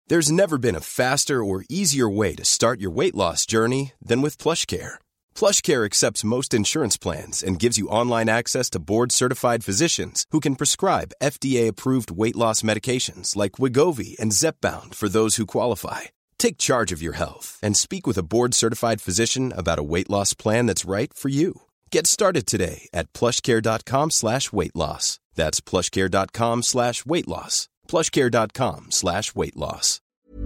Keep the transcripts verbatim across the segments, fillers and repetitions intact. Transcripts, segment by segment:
There's never been a faster or easier way to start your weight loss journey than with PlushCare. PlushCare accepts most insurance plans and gives you online access to board-certified physicians who can prescribe F D A-approved weight loss medications like Wegovy and Zepbound for those who qualify. Take charge of your health and speak with a board-certified physician about a weight loss plan that's right for you. Get started today at plushcare.com slash weight loss. That's plushcare.com slash weight loss. plushcare.com slash weight loss.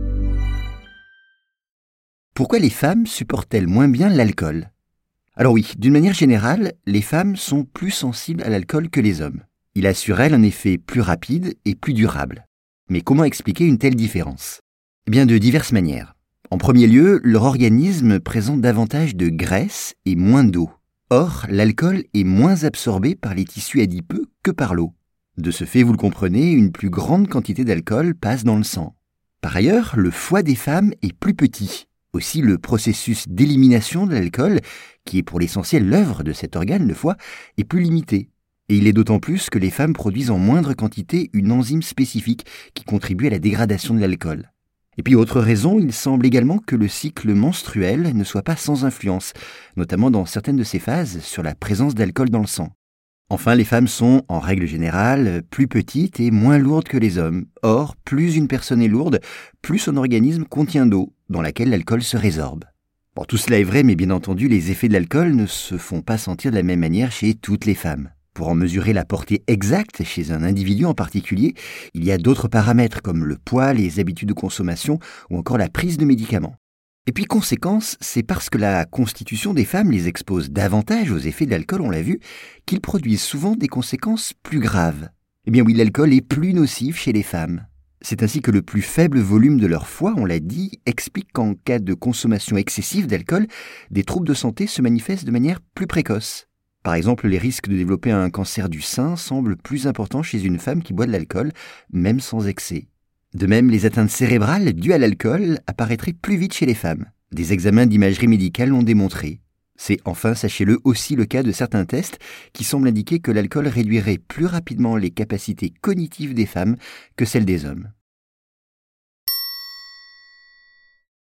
Pourquoi les femmes supportent-elles moins bien l'alcool ? Alors oui, d'une manière générale, les femmes sont plus sensibles à l'alcool que les hommes. Il a sur elles un effet plus rapide et plus durable. Mais comment expliquer une telle différence ? Eh bien, de diverses manières. En premier lieu, leur organisme présente davantage de graisse et moins d'eau. Or, l'alcool est moins absorbé par les tissus adipeux que par l'eau. De ce fait, vous le comprenez, une plus grande quantité d'alcool passe dans le sang. Par ailleurs, le foie des femmes est plus petit. Aussi, le processus d'élimination de l'alcool, qui est pour l'essentiel l'œuvre de cet organe, le foie, est plus limité. Et il est d'autant plus que les femmes produisent en moindre quantité une enzyme spécifique qui contribue à la dégradation de l'alcool. Et puis, autre raison, il semble également que le cycle menstruel ne soit pas sans influence, notamment dans certaines de ces phases, sur la présence d'alcool dans le sang. Enfin, les femmes sont, en règle générale, plus petites et moins lourdes que les hommes. Or, plus une personne est lourde, plus son organisme contient d'eau, dans laquelle l'alcool se résorbe. Bon, tout cela est vrai, mais bien entendu, les effets de l'alcool ne se font pas sentir de la même manière chez toutes les femmes. Pour en mesurer la portée exacte chez un individu en particulier, il y a d'autres paramètres comme le poids, les habitudes de consommation ou encore la prise de médicaments. Et puis conséquence, c'est parce que la constitution des femmes les expose davantage aux effets de l'alcool, on l'a vu, qu'ils produisent souvent des conséquences plus graves. Eh bien oui, l'alcool est plus nocif chez les femmes. C'est ainsi que le plus faible volume de leur foie, on l'a dit, explique qu'en cas de consommation excessive d'alcool, des troubles de santé se manifestent de manière plus précoce. Par exemple, les risques de développer un cancer du sein semblent plus importants chez une femme qui boit de l'alcool, même sans excès. De même, les atteintes cérébrales dues à l'alcool apparaîtraient plus vite chez les femmes. Des examens d'imagerie médicale l'ont démontré. C'est enfin, sachez-le, aussi le cas de certains tests qui semblent indiquer que l'alcool réduirait plus rapidement les capacités cognitives des femmes que celles des hommes.